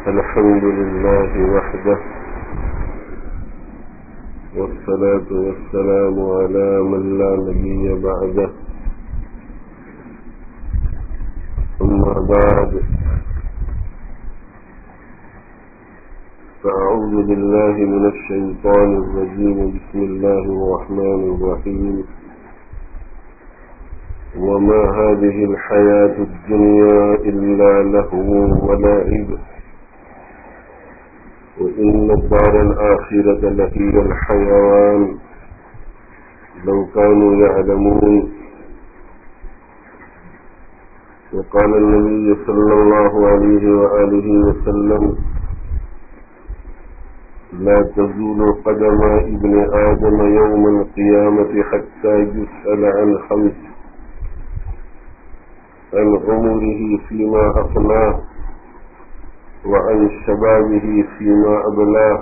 الحمد لله وحده، والصلاة والسلام على من لا نبي بعده. أما بعد، فأعوذ بالله من الشيطان الرجيم. بسم الله الرحمن الرحيم. وما هذه الحياة الدنيا إلا لهو ولعب، وإن الدار الآخرة لهي الحيوان لو كانوا يعلمون. وقال النبي صلى الله عليه وآله وسلم: لا تزول قدم ابن آدم يوم القيامة حتى يسأل عن خمس: عن عمره فيما أفناه، وعن شبابه فيما أبلاه،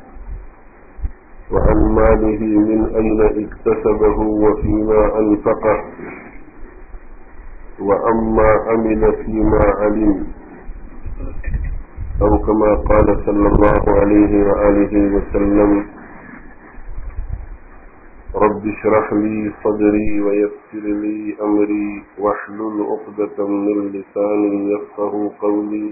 وعن ماله من أين اكتسبه وفيما أنفقه، وعما عمل فيما علم، أو كما قال صلى الله عليه وآله وسلم: رب اشرح لي صدري ويسر لي أمري واحلل عقدة من لساني يفقه قولي.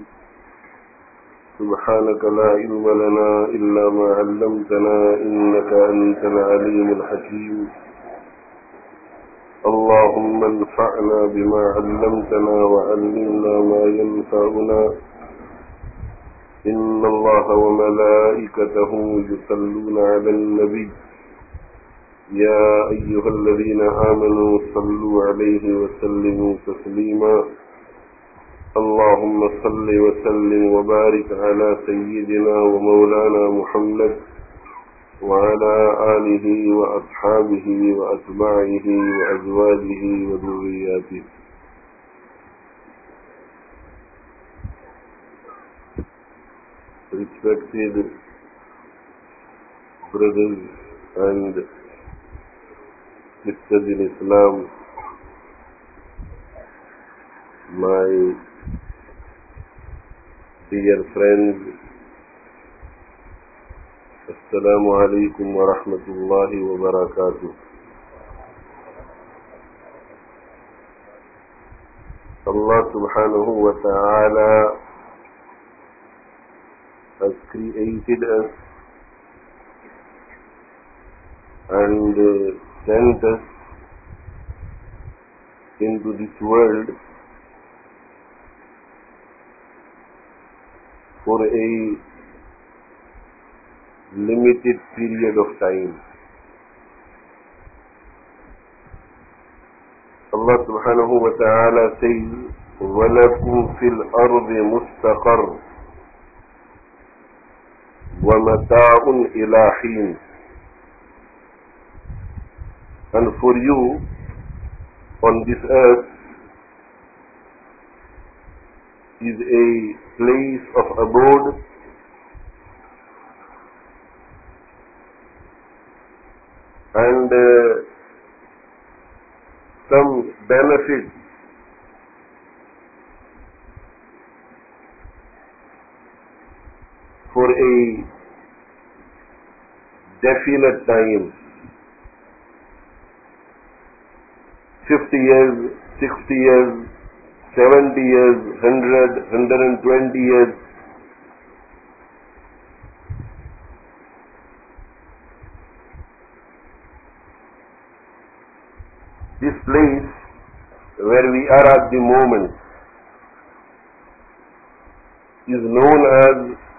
سبحانك لا علم لنا إلا ما علمتنا إنك أنت العليم الحكيم. اللهم انفعنا بما علمتنا وعلمنا ما ينفعنا. إن الله وملائكته يصلون على النبي يا أيها الذين آمنوا صلوا عليه وسلموا تسليما. اللهم صل وسلم وبارك على سيدنا ومولانا محمد وعلى آله وأصحابه وأتباعه وأزواجه وذرياته. Respected brothers and sisters in Islam, my dear friends, Assalamu alaikum wa rahmatullahi wa barakatuh. Allah subhanahu wa ta'ala has created us and sent us into this world for a limited period of time. Allah subhanahu wa ta'ala says: وَلَكُمْ فِي الْأَرْضِ مُسْتَقَرٌّ وَمَتَاعٌ إِلَى حِينٍ. And for you on this earth is a place of abode and some benefits for a definite time. 50 years, 60 years, 70 years, 100, 120 years. This place where we are at the moment is known as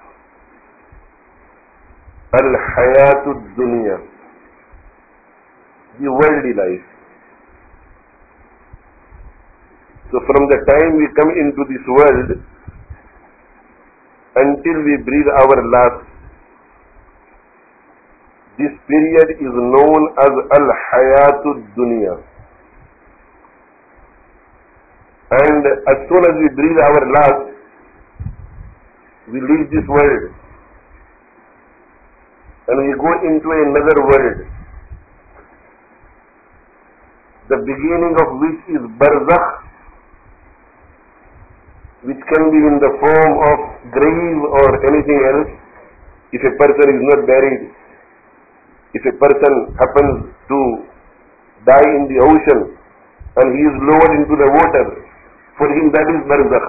Al-Hayatud Dunya, the worldly life. So from the time we come into this world until we breathe our last, this period is known as Al-Hayatud Dunya. And as soon as we breathe our last, we leave this world and we go into another world, the beginning of which is Barzakh, which can be in the form of grave or anything else. If a person is not buried, if a person happens to die in the ocean and he is lowered into the water, for him that is barzakh.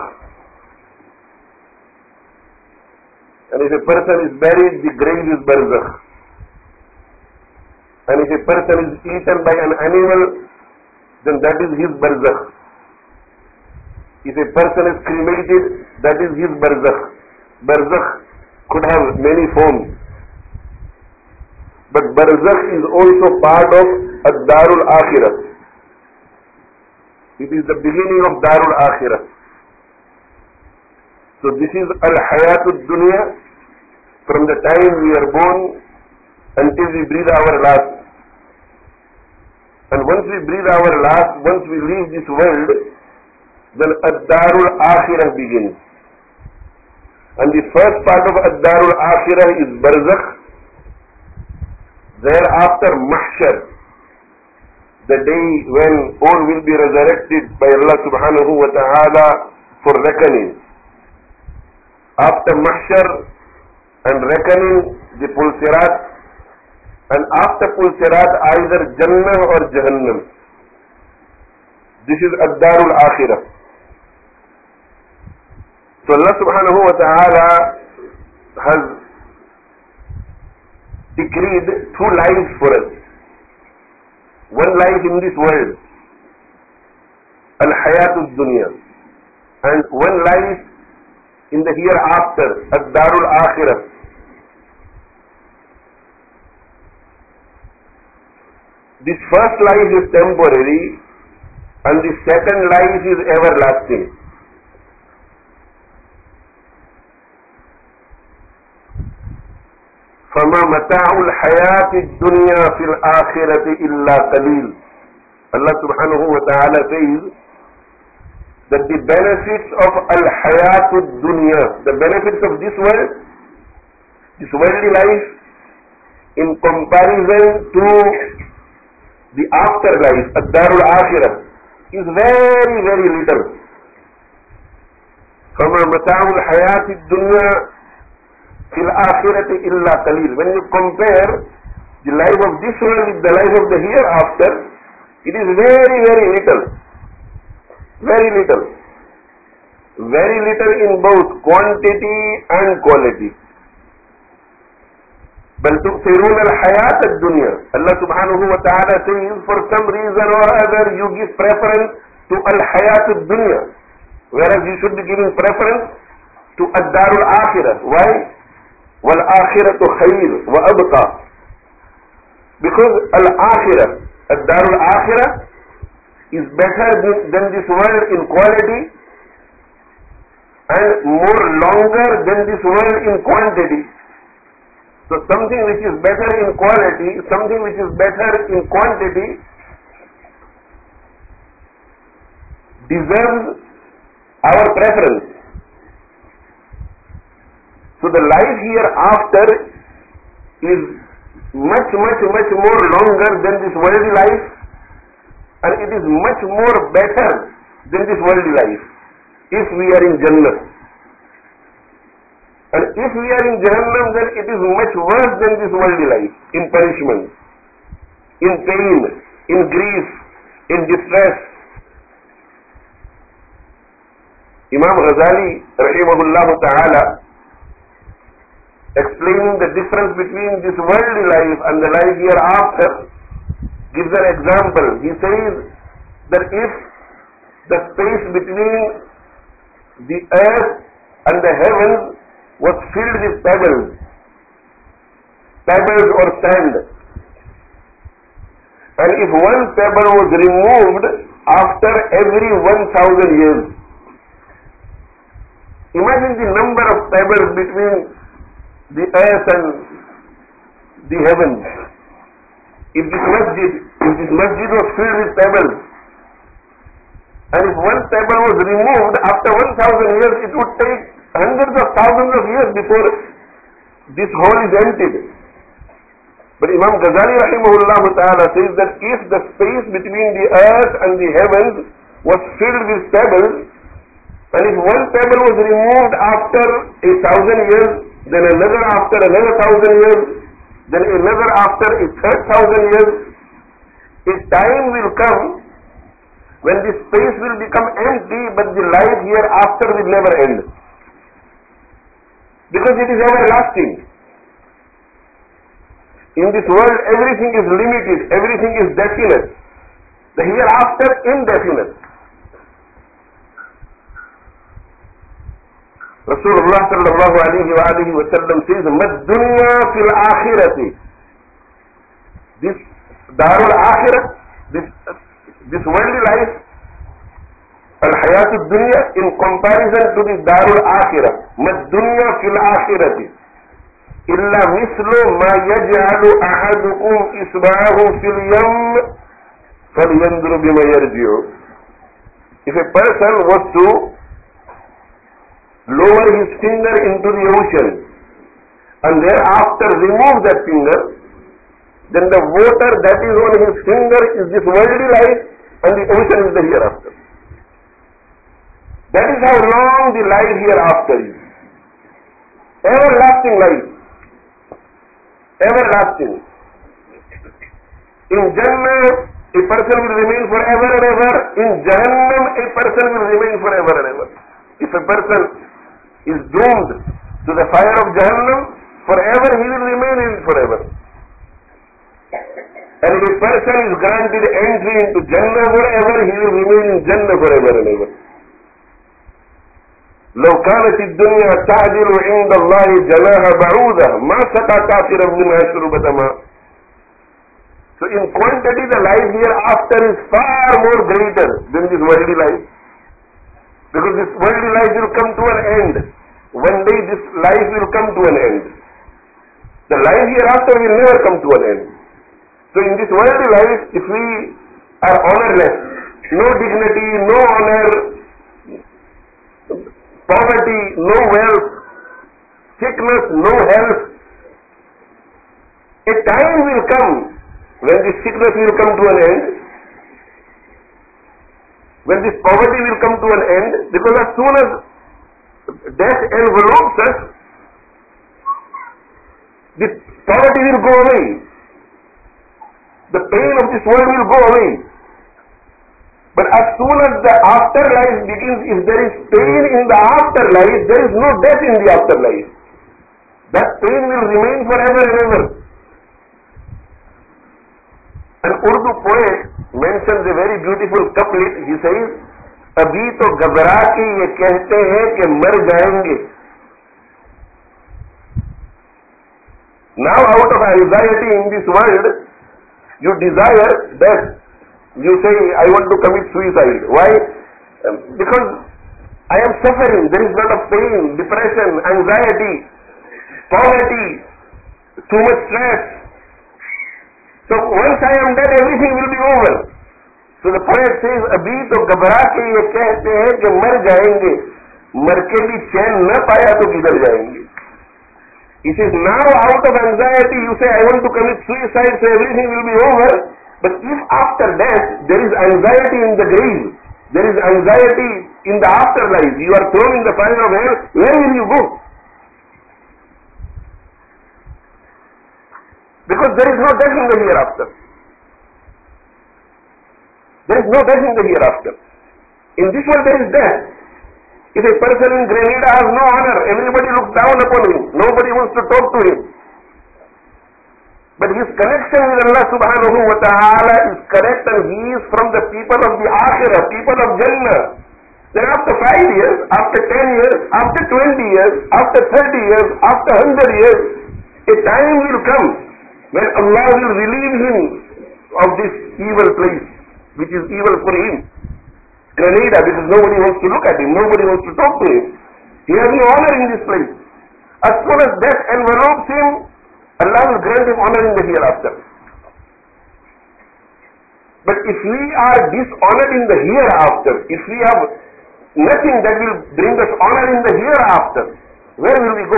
And if a person is buried, the grave is barzakh. And if a person is eaten by an animal, then that is his barzakh. If a person is cremated, that is his barzakh. Barzakh could have many forms. But barzakh is also part of ad-darul akhirah. It is the beginning of darul akhirah. So this is al-hayatud dunya, from the time we are born until we breathe our last. And once we breathe our last, once we leave this world, then ad-darul akhirah begins. And the first part of ad-darul akhirah is barzakh. Thereafter mahshar, the day when all will be resurrected by Allah subhanahu wa ta'ala for reckoning. After mahshar and reckoning, the pulsirat, and after pulsirat either Jannah or Jahannam. This is ad-darul akhirah. So Allah subhanahu wa ta'ala has decreed 2 lives for us. One life in this world, al-hayatud dunya, and one life in the hereafter, ad-darul akhirah. This first life is temporary and the second life is everlasting. فَمَا مَتَاعُ الْحَيَاةِ الدُّنْيَا فِي الْآخِرَةِ إِلَّا قَلِيلٌ. Allah subhanahu wa ta'ala says that the benefits of al-hayatud dunya, the benefits of this world, this worldly life, in comparison to the afterlife, ad-darul akhirah, is very, very little. فَمَا مَتَاعُ الْحَيَاةِ الدُّنْيَا فِي الْآخِرَةِ إِلَّا قَلِيلٌ. When you compare the life of this world with the life of the hereafter, it is very, very little. Very little. Very little in both quantity and quality. بل تؤثرون الحياة الدنيا. Allah subhanahu wa ta'ala says, for some reason or other you give preference to al-hayat ad-dunya, whereas you should be giving preference to ad-darul akhirah. Why? Wal-akhiratu khayr wa abqa. Because al-akhirah, ad-darul akhirah, is better than this world in quality and more longer than this world in quantity. So something which is better in quality, something which is better in quantity, deserves our preference. So the life hereafter is much, much, much more longer than this worldly life, and it is much more better than this worldly life if we are in Jannah. And if we are in Jahannam, then it is much worse than this worldly life, in punishment, in pain, in grief, in distress. Imam Ghazali, rahimahullah ta'ala, explaining the difference between this worldly life and the life hereafter, gives an example. He says that if the space between the earth and the heavens was filled with pebbles or sand, and if one pebble was removed after every 1,000 years, imagine the number of pebbles between the earth and the heavens. If this masjid was filled with pebbles, and if one pebble was removed after 1,000 years, it would take hundreds of thousands of years before this hole is emptied. But Imam Ghazali rahimahullah ta'ala says that if the space between the earth and the heavens was filled with pebbles, And if one pebble was removed after 1,000 years, then another after another 1,000 years, then another after a third 1,000 years, a time will come when this space will become empty, but the life hereafter will never end. Because it is everlasting. In this world, everything is limited, everything is definite. The hereafter, indefinite. Rasulullah sallallahu alayhi wa sallam says, "Mad dunya fil akhirati." This darul akhirah, this worldly life, al hayatud dunya, in comparison to the darul akhirah, mad dunya fil akhirati illa mislu ma yaj'alu ahadukum isba'ahu fil yam falyanzur bima yarji'u. If a person was to lower his finger into the ocean and thereafter remove that finger, then the water that is on his finger is this worldly life and the ocean is the hereafter. That is how long the life hereafter is. Everlasting life. Everlasting. In Jannah, a person will remain forever and ever. In Jahannam, a person will remain forever and ever. If a person is doomed to the fire of Jahannam, forever he will remain in it forever. And if a person is granted entry into Jannah forever, he will remain in Jannah forever and ever. لو كانت الدنيا تعدل عند الله جناح بعوضة ما سقى كافرا منها شربة ماء. So in quantity the life hereafter is far more greater than this worldly life. Because this worldly life will come to an end. One day this life will come to an end. The life hereafter will never come to an end. So in this worldly life, if we are honorless, no dignity, no honor, poverty, no wealth, sickness, no health, a time will come when this sickness will come to an end, when this poverty will come to an end, because as soon as death envelopes us, the poverty will go away. The pain of this world will go away. But as soon as the afterlife begins, if there is pain in the afterlife, there is no death in the afterlife. That pain will remain forever and ever. An Urdu poet mentions a very beautiful couplet. He says, "Abhi to घबरा के ये कहते हैं कि मर जाएंगे." Now out of anxiety in this world, you desire death. You say, "I want to commit suicide." Why? Because I am suffering. There is a lot of pain, depression, anxiety, poverty, too much stress. So once I am dead, everything will be over. So the poet says, "Abhi to घबरा के ये कहते हैं कि मर जाएंगे, मर के भी चैन न पाया तो किधर जाएंगे." He says, now out of anxiety you say, "I want to commit suicide, so everything will be over." But if after death there is anxiety in the grave, there is anxiety in the afterlife, you are thrown in the fire of hell, where will you go? Because there is no death in the hereafter. There is no death in the hereafter. In this world there is death. If a person in Grenada has no honor, everybody looks down upon him. Nobody wants to talk to him. But his connection with Allah subhanahu wa ta'ala is correct, and he is from the people of the Akhirah, people of Jannah. Then after 5 years, after 10 years, after 20 years, after 30 years, after 100 years, a time will come when Allah will relieve him of this evil place, which is evil for him. Grenada, because nobody wants to look at him, nobody wants to talk to him. He has no honor in this place. As soon as death envelopes him, Allah will grant him honor in the hereafter. But if we are dishonored in the hereafter, if we have nothing that will bring us honor in the hereafter, where will we go?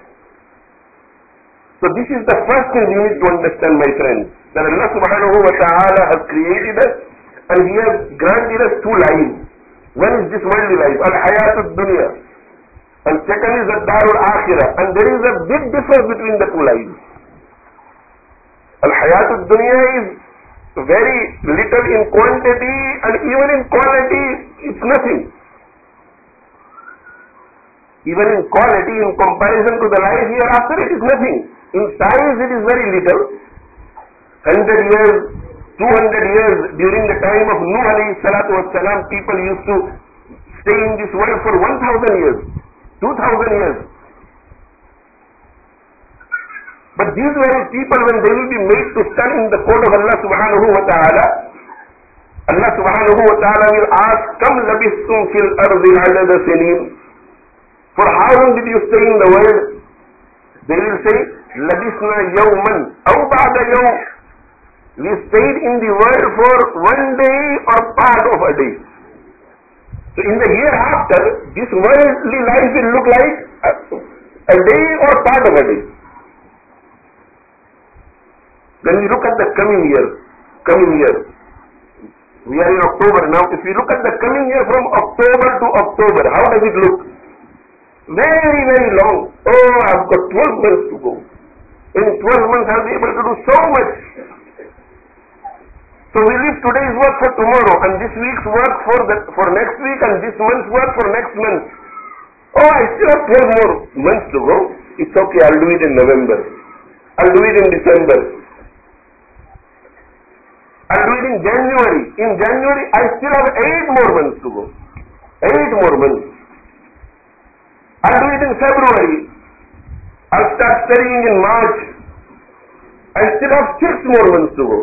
So this is the first thing we need to understand, my friends, that Allah subhanahu wa ta'ala has created us and He has granted us 2 lives. One is this worldly life, al-hayatud dunya, and second is the darul akhirah, and there is a big difference between the two lives. Al-hayatud dunya is very little in quantity, and even in quality it's nothing. Even in quality, in comparison to the life hereafter, it is nothing. In size it is very little. 100 years, 200 years, during the time of Nuh alayhi salatu wassalam, people used to stay in this world for 1,000 years, 2,000 years. But these very people, when they will be made to stand in the court of Allah subhanahu wa ta'ala, Allah subhanahu wa ta'ala will ask, Kam labistum fil ardi adada sinin? For how long did you stay in the world? They will say, Labisna yawman aw ba'da yawm. We stayed in the world for one day or part of a day. So in the hereafter, this worldly life will look like a day or part of a day. When we look at the coming year, we are in October now. If we look at the coming year from October to October, how does it look? Very, very long. Oh, I've got 12 months to go. In 12 months I'll be able to do so much. So we leave today's work for tomorrow, and this week's work for next week, and this month's work for next month. Oh, I still have 12 more months to go. It's okay, I'll do it in November. I'll do it in December. I'll do it in January. In January, I still have 8 more months to go. 8 more months. I'll do it in February. I'll start studying in March. I still have 6 more months to go.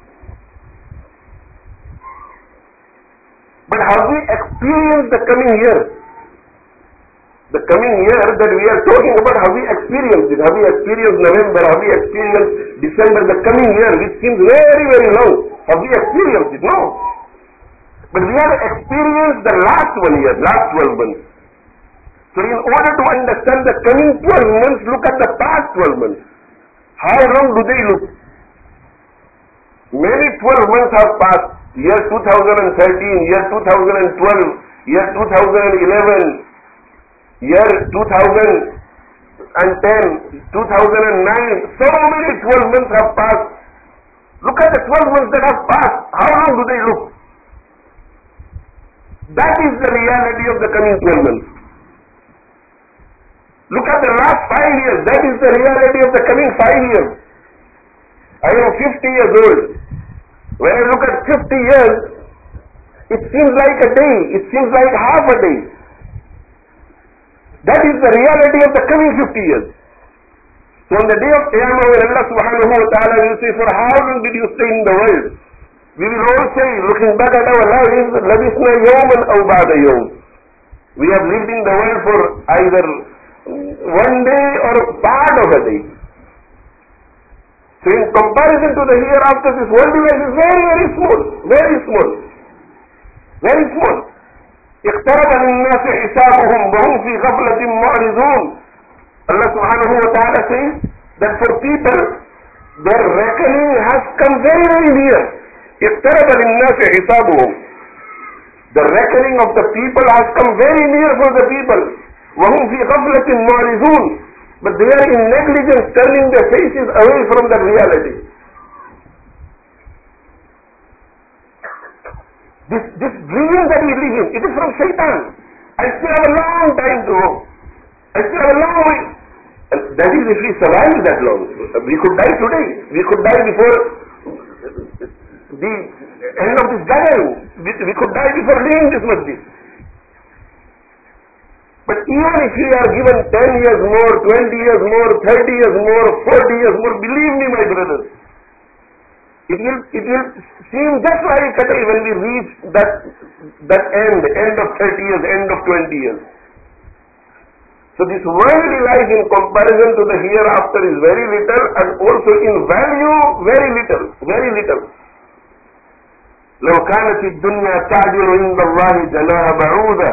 But have we experienced the coming year? The coming year that we are talking about, have we experienced it? Have we experienced November? Have we experienced December? The coming year, which seems very, very long. Have we experienced it? No. But we have experienced the last 1 year, last 12 months. So in order to understand the coming 12 months, look at the past 12 months. How long do they look? Many 12 months have passed. Year 2013, year 2012, year 2011, year 2010, 2009. So many 12 months have passed. Look at the 12 months that have passed. How long do they look? That is the reality of the coming 12 months. Look at the last 5 years. That is the reality of the coming 5 years. I am 50 years old. When I look at 50 years, it seems like a day. It seems like half a day. That is the reality of the coming 50 years. So on the day of Qiyamah, when Allah subhanahu wa ta'ala will say, for how long did you stay in the world? We will all say, looking back at our lives, labisna yawman aw ba'da yawm. We have lived in the world for either one day or part of a day. So in comparison to the hereafter, this worldly life is very, very small. Very small. Very small. اقترب للناس حسابهم وهم في غفلة معرضون. Allah subhanahu wa ta'ala says that for people, their reckoning has come very, very near. اقترب للناس حسابهم. The reckoning of the people has come very near for the people. وهم في غفلة معرضون. But they are in negligence, turning their faces away from the reality. This dream that we live in, it is from Shaitan. I still have a long time to go. I still have a long way. And that is if we survive that long. We could die today. We could die before the end of this gathering. We could die before leaving this masjid. But even if we are given 10 years more, 20 years more, 30 years more, 40 years more, believe me, my brothers, it will seem just like a day when we reach that end of 30 years, end of 20 years. So this worldly life in comparison to the hereafter is very little, and also in value very little, very little. لو كانت الدنيا تعدل عند الله جناح بعوضة.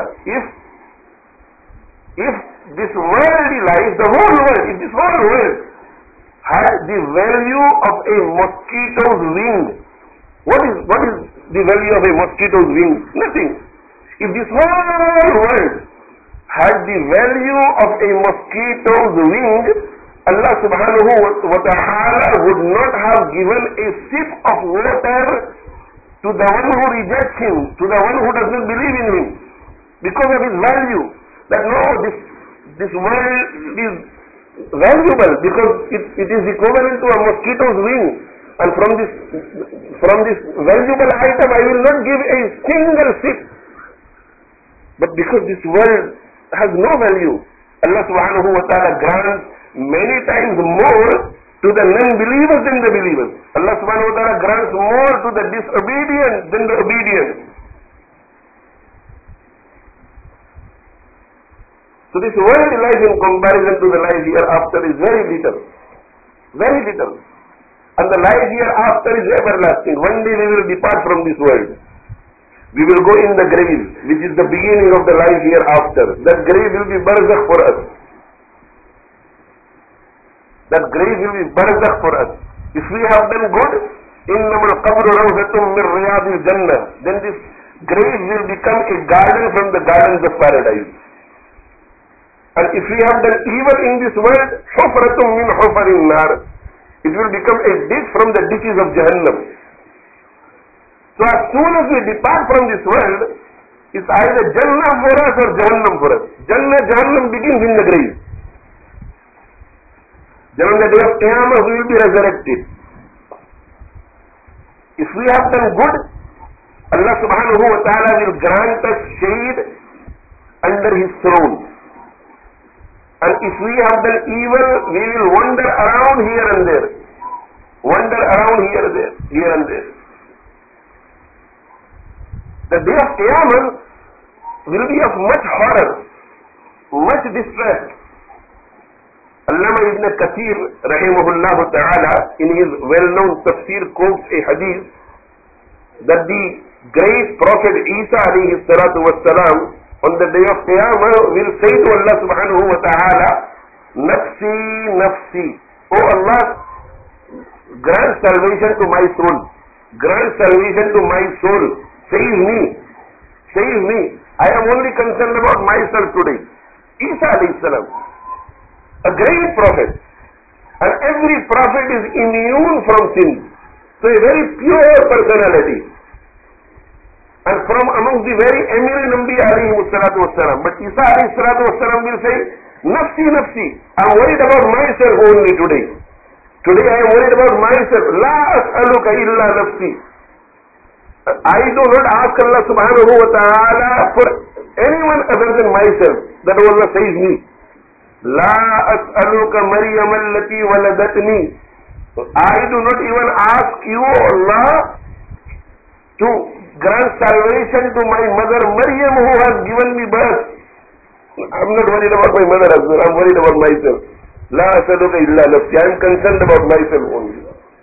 If this worldly life, the whole world, if this whole world had the value of a mosquito's wing, what is the value of a mosquito's wing? Nothing. If this whole world had the value of a mosquito's wing, Allah subhanahu wa ta'ala would not have given a sip of water to the one who rejects him, to the one who does not believe in him, because of his value. That no, this world is valuable because it is equivalent to a mosquito's wing. And from this valuable item I will not give a single sip. But because this world has no value, Allah subhanahu wa ta'ala grants many times more to the non-believers than the believers. Allah subhanahu wa ta'ala grants more to the disobedient than the obedient. So this world life in comparison to the life hereafter is very little. Very little. And the life hereafter is everlasting. One day we will depart from this world. We will go in the grave, which is the beginning of the life hereafter. That grave will be barzakh for us. That grave will be barzakh for us. If we have done good, إِنَّمَا الْقَبْرُ رَوْزَةٌ مِّن رِيَاضِ الْجَنَّةِ, then this grave will become a garden from the gardens of paradise. And if we have done evil in this world, حُفْرَةٌ مِّنْ حُفَرِ النَّارِ, it will become a ditch from the ditches of Jahannam. So as soon as we depart from this world, it's either Jannah for us or Jahannam for us. Jahannam begins in the grave. Then on the day of Qiyamah we will be resurrected. If we have done good, Allah subhanahu wa ta'ala will grant us shade under His throne. And if we have done evil, we will wander around here and there. Wander around here and there. The day of Qiyamah will be of much horror, much distress. Allama Ibn Kathir rahimahullah ta'ala in his well-known tafsir quotes a hadith that the great Prophet Isa alayhi salatu wassalam on the day of Qiyamah will say to Allah subhanahu wa ta'ala, Nafsi, Nafsi, oh Allah, grant salvation to my soul, grant salvation to my soul, save me, save me, I am only concerned about myself today. Isa alayhi salam, a great prophet, and every prophet is immune from sin, so a very pure personality, and from among the very eminent Anbiya alayhi salatu wassalam. But Isa alayhi salatu wassalam will say, Nafsi, Nafsi, I am worried about myself only today. Today I am worried about myself. La as'aluka illa nafsi. I do not ask Allah subhanahu wa ta'ala for anyone other than myself, that Allah saves me. La as'aluka Maryam allati waladatni. I do not even ask you, Allah, to grant salvation to my mother Maryam who has given me birth. I am not worried about my mother as well, I am worried about myself. La as'aluka illa nafsi. I am concerned about myself only.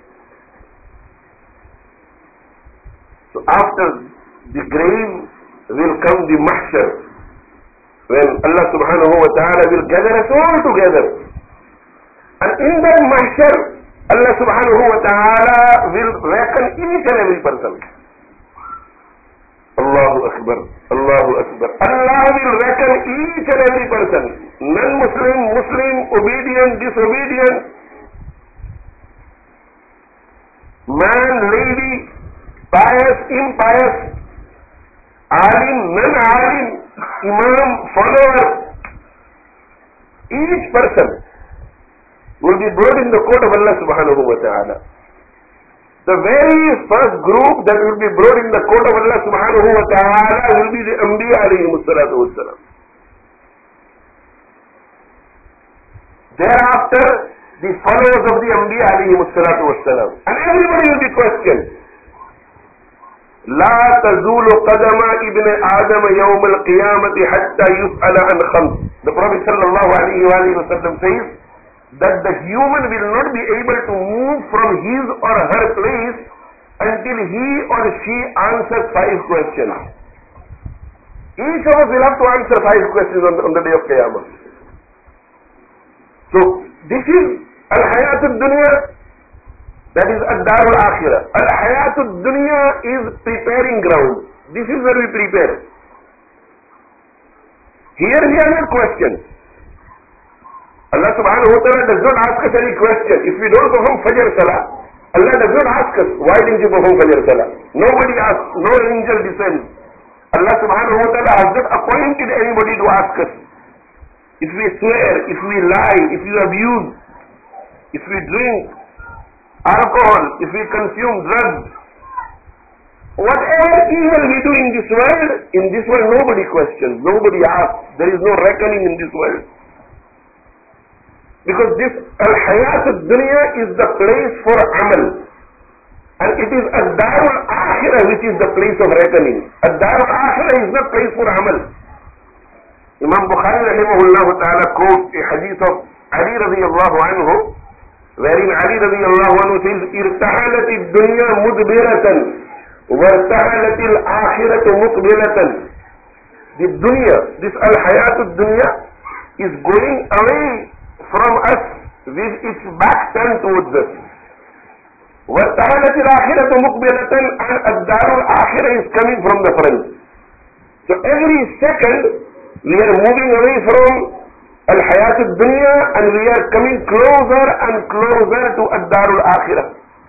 So after the grave will come the mahshar, when Allah subhanahu wa ta'ala will gather us all together. And in that mahshar, Allah subhanahu wa ta'ala will reckon each and every person. Allahu Akbar, Allahu Akbar. Allah will reckon each and every person. Non-Muslim, Muslim, obedient, disobedient, man, lady, pious, impious, alim, non-alim, imam, follower. Each person will be brought in the court of Allah subhanahu wa ta'ala. The very first group that will be brought in the court of Allah subhanahu wa ta'ala will be the Anbiya alayhi salatu wassalam. Thereafter, the followers of the Anbiya alayhi salatu wassalam. And everybody will be questioned. لا تزول قدم ابن آدم يوم القيامة حتى يسأل عن خمس. The Prophet sallallahu alayhi wa sallam says that the human will not be able to move from his or her place until he or she answers 5 questions. Each of us will have to answer 5 questions on the day of Qiyamah. So this is al-hayatul dunya, that is ad-darul akhirah. Al-hayatul dunya is preparing ground. This is where we prepare. Here we are not questioned. Allah subhanahu wa ta'ala does not ask us any question. If we don't perform Fajr Salah, Allah does not ask us, why didn't you perform Fajr Salah? Nobody asks, no angel descends. Allah subhanahu wa ta'ala has not appointed anybody to ask us. If we swear, if we lie, if we abuse, if we drink alcohol, if we consume drugs, whatever evil we do in this world nobody questions, nobody asks. There is no reckoning in this world. Because this al-hayat al-dunya is the place for amal. And it is ad-darul akhirah which is the place of reckoning. Ad-darul akhirah is not place for amal. Imam Bukhari rahimahullah ta'ala quotes a hadith of Ali radiyallahu anhu, wherein Ali radiyallahu anhu says, irtahalat ad-dunya mudbiratan wartahalat al-akhiratu muqbilatan. The dunya, this al-hayat ad-dunya is going away from us with its back turned towards us. وَارْتَحَلَتِ الْآخِرَةُ مُقْبِلَةً, and الدَّارُ الْآخِرَةِ is coming from the front. So every second we are moving away from al-hayat al-dunya and we are coming closer and closer to ad-dar al-akhirah.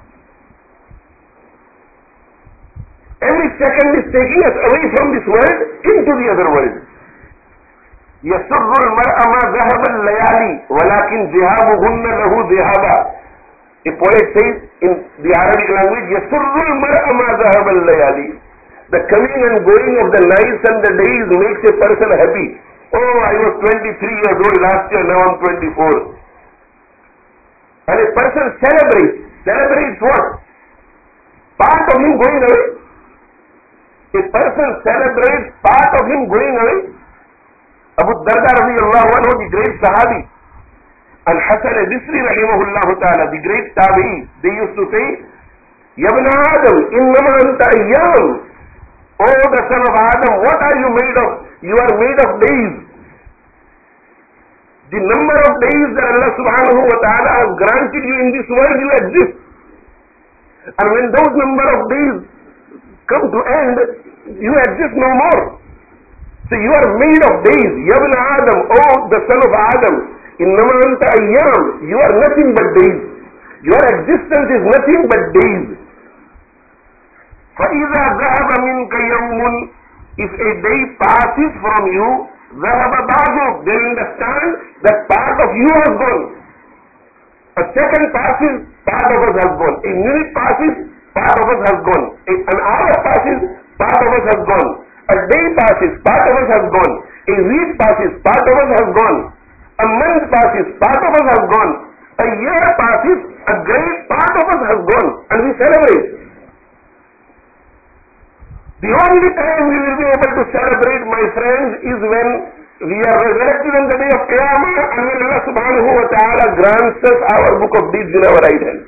Every second is taking us away from this world into the other world. يَسُرُّ الْمَرْءَ مَا ذَهَبَ اللَّيَالِي وَلَكِنْ ذِهَابُهُنَّ لَهُ ذِهَابًا. A poet says in the Arabic language, يَسُرُّ الْمَرْءَ مَا ذَهَبَ اللَّيَالِي. The coming and going of the nights and the days makes a person happy. Oh, I was 23 years old last year, now I'm 24. And a person celebrates. Celebrates what? Part of him going away. A person celebrates part of him going away. Abu Darda radiyallahu anhu, the great Sahabi, Al-Hasan al-Bisri rahimahullah ta'ala, the great Tabi'i, they used to say, Ya ibn Adam, innama anta ayyam. Oh, the son of Adam, what are you made of? You are made of days. The number of days that Allah subhanahu wa ta'ala has granted you in this world, you exist. And when those number of days come to end, you exist no more. So you are made of days. Ya ibn Adam, oh the son of Adam, innama anta ayyam. You are nothing but days. Your existence is nothing but days. فَإِذَا ذَهَبَ مِنْكَ يَوْمٌ. If a day passes from you, ذَهَبَ بَعْضُكَ. Then understand that part of you has gone. A second passes, part of us has gone. A minute passes, part of us has gone. An hour passes, part of us has gone. A day passes, part of us has gone. A week passes, part of us has gone. A month passes, part of us has gone. A year passes, a great part of us has gone. And we celebrate. The only time we will be able to celebrate, my friends, is when we are resurrected on the day of Qiyamah and when Allah subhanahu wa ta'ala grants us our book of deeds in our right hand.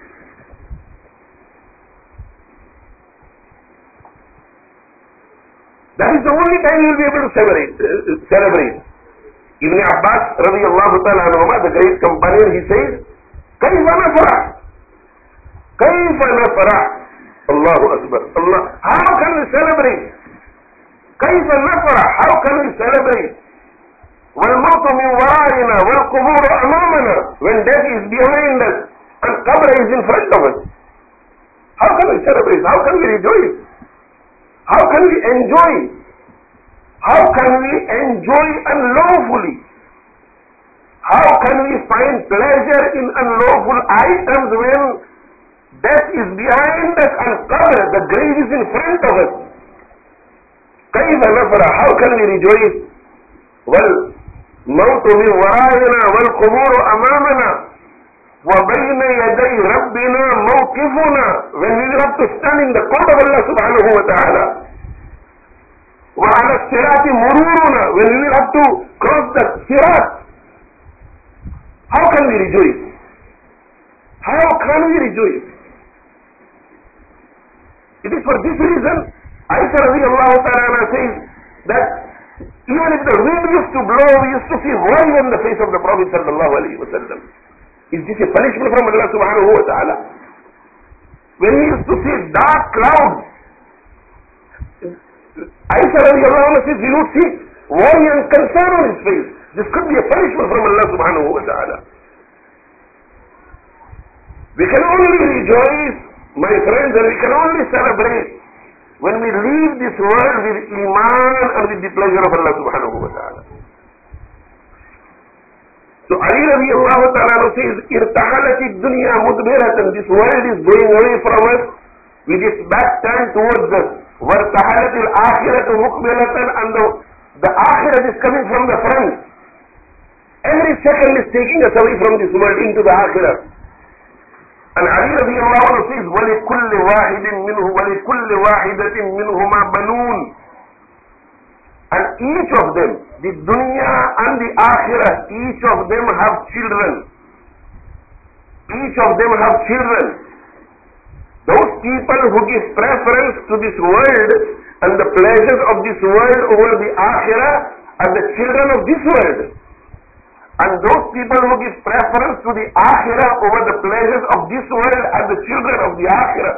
That is the only time we will be able to celebrate. Ibn Abbas radiyallahu ta'ala anhuma, the great companion, he says, كَيْفَ نَفْرَحْ كَيْفَ نَفْرَحْ. Allahu Akbar. Allah. How can we celebrate? كَيْفَ نَفْرَحْ. How can we celebrate? وَالْمَوْتُ مِنْ وَرَائِنَا وَالْقُبُورُ أَمَامَنَا. When death is behind us and qabr is in front of us. How can we celebrate? How can we rejoice? How can we enjoy? How can we enjoy unlawfully? How can we find pleasure in unlawful items when death is behind us and qabr, the grave is in front of us? كيف نفرح? How can we rejoice? والموت من ورائنا والقبور أمامنا وبين يدي ربنا موقفنا. When we will have to stand in the court of Allah subhanahu wa ta'ala. وعلى الصراط مرورنا. When we will have to cross the sirat. How can we rejoice? How can we rejoice? It is for this reason Aisha radiyallahu ta'ala says that even if the wind used to blow, we used to see wine on the face of the Prophet sallallahu alayhi wa sallam. Is this a punishment from Allah subhanahu wa ta'ala? When we used to see dark clouds, Aisha radiyallahu anha says we would see worry and concern on his face. This could be a punishment from Allah subhanahu wa ta'ala. We can only rejoice, my friends, and we can only celebrate when we leave this world with iman and with the pleasure of Allah subhanahu wa ta'ala. So Ali radiallahu ta'ala says, irtahalati dunya mudbiratan. This world is going away from us with its back turned towards us. Wartahalati al-akhiratu muqbilatan, and the akhirah is coming from the front. Every second is taking us away from this world into the akhirah. And Ali radiallahu anhu says, وَلِكُلِّ وَاحِدٍ مِّنْهُ وَلِكُلِّ وَاحِدَةٍ مِّنْهُمَا بَنُونَ. And each of them, the dunya and the akhirah, each of them have children. Each of them have children. Those people who give preference to this world and the pleasures of this world over the akhirah are the children of this world. And those people who give preference to the akhirah over the pleasures of this world are the children of the akhirah.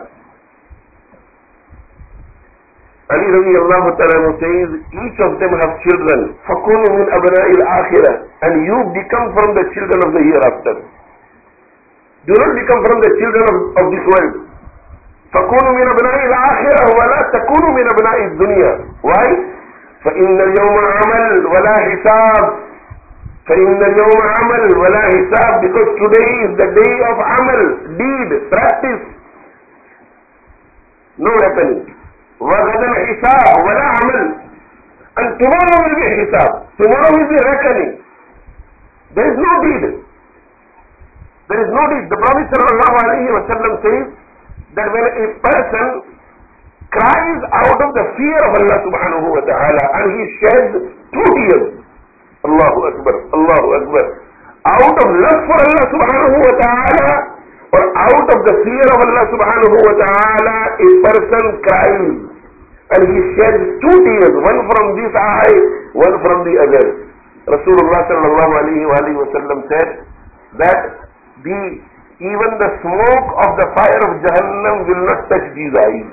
Ali radiallahu ta'ala says, each of them have children. فَكُونُوا مِنْ أَبْنَاءِ الْآخِرَةِ. And you become from the children of the hereafter. Do not become from the children of this world. فَكُونُوا مِنْ أَبْنَاءِ الْآخِرَةِ وَلَا تَكُونُوا مِنْ أَبْنَاءِ الدُّنْيَا. Why? فَإِنَّ الْيَوْمَ عَمَلْ وَلَا حِسَابٍ. فَإِنَّ الْيَوْمَ عَمَلْ وَلَا حِسَابٍ. Because today is the day of amal, deed, practice. No reckoning. وَغَدًا حِسَابٍ وَلَا عَمَلٍ. And tomorrow will be hisab. Tomorrow will be reckoning. There is no deed. There is no deed. The Prophet sallallahu alaihi wasallam says that when a person cries out of the fear of Allah subhanahu wa ta'ala and he sheds 2 tears, Allahu Akbar, Allahu Akbar, out of love for Allah subhanahu wa ta'ala or out of the fear of Allah subhanahu wa ta'ala, a person cries and he sheds 2 tears, one from this eye, one from the other. Rasulullah sallallahu alaihi wasallam said that even the smoke of the fire of Jahannam will not touch these eyes.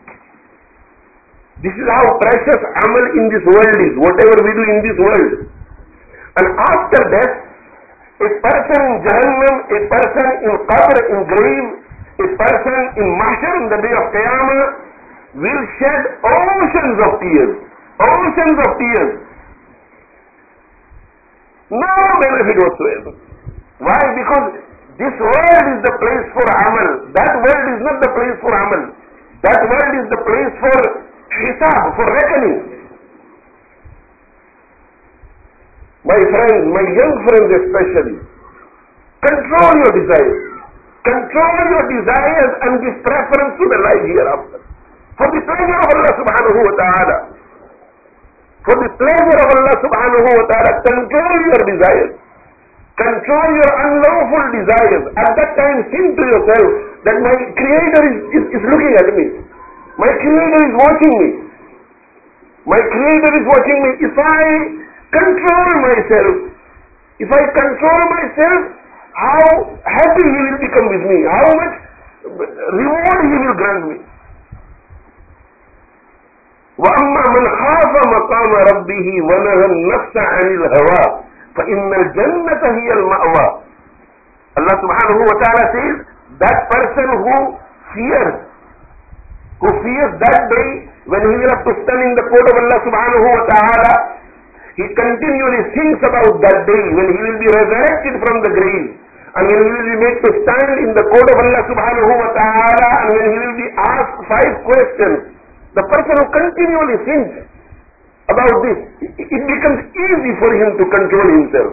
This is how precious amal in this world is, whatever we do in this world. And after death, a person in Jahannam, a person in Qabr, in grave, a person in Mahshar, in the day of Qiyamah, will shed oceans of tears. Oceans of tears. No benefit whatsoever. Why? Because this world is the place for amal. That world is not the place for amal. That world is the place for hisab, for reckoning. My friends, my young friends especially, control your desires. Control your desires and give preference to the life hereafter. For the pleasure of Allah subhanahu wa ta'ala. For the pleasure of Allah subhanahu wa ta'ala, control your desires. Control your unlawful desires. At that time, think to yourself that my Creator is looking at me. My Creator is watching me. My Creator is watching me. If I control myself, if I control myself, how happy He will become with me, how much reward He will grant me. وَأَمَّا مَنْ خَافَ مَقَامَ رَبِّهِ وَنَهَى النَّفْسَ عَنِ الْهَوَىٰ فَإِنَّ الْجَنَّةَ هِيَ الْمَأْوَىٰ. Allah subhanahu wa ta'ala says, that person who fears that day when he will have to stand in the court of Allah subhanahu wa ta'ala, he continually thinks about that day when he will be resurrected from the grave and when he will be made to stand in the court of Allah subhanahu wa ta'ala and when he will be asked 5 questions. The person who continually thinks about this, it becomes easy for him to control himself.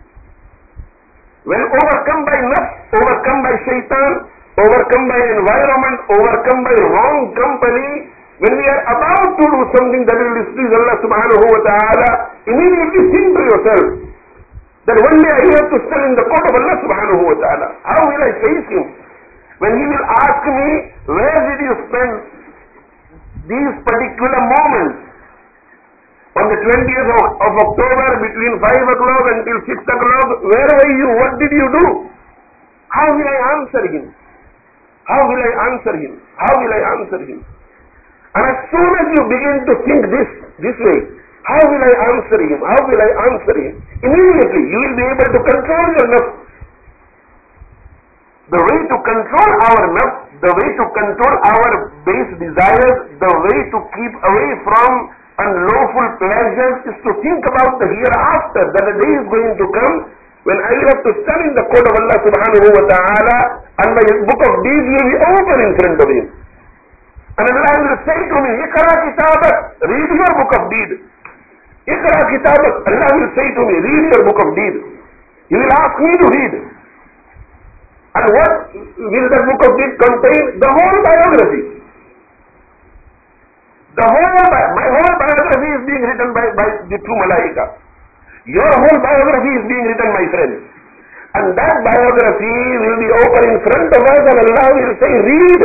When overcome by nafs, overcome by shaitan, overcome by environment, overcome by wrong company, when we are about to do something that will displease Allah subhanahu wa ta'ala, immediately think to yourself that one day I have to stand in the court of Allah subhanahu wa ta'ala. How will I face Him? When He will ask me, where did you spend these particular moments? On the 20th of October, between 5 o'clock until 6 o'clock, where were you? What did you do? How will I answer Him? How will I answer Him? How will I answer Him? And as soon as you begin to think this way, How will I answer him? How will I answer him? Immediately you will be able to control your nafs. The way to control our nafs, the way to control our base desires, the way to keep away from unlawful pleasures is to think about the hereafter, that the day is going to come when I will have to stand in the court of Allah subhanahu wa ta'ala and my book of deeds will be open in front of him. And Allah will say to me, Iqra kitabak, read your book of deeds. Iqra kitabak, Allah will say to me, read your book of deeds. He will ask me to read. And what will that book of deeds contain? The whole biography. My whole biography is being written by the true Malaika. Your whole biography is being written, my friend. And that biography will be open in front of us and Allah will say, read.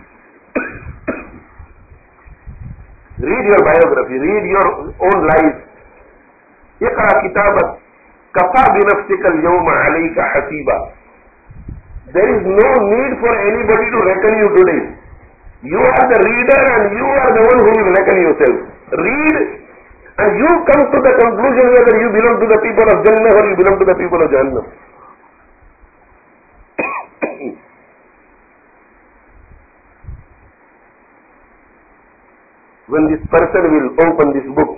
Read your biography, read your own life. Iqra kitabak, kafa bi nafsika al-yawma alayka hasiba. There is no need for anybody to reckon you today. You are the reader and you are the one who will reckon yourself. Read and you come to the conclusion whether you belong to the people of Jannah or you belong to the people of Jahannam. When this person will open this book,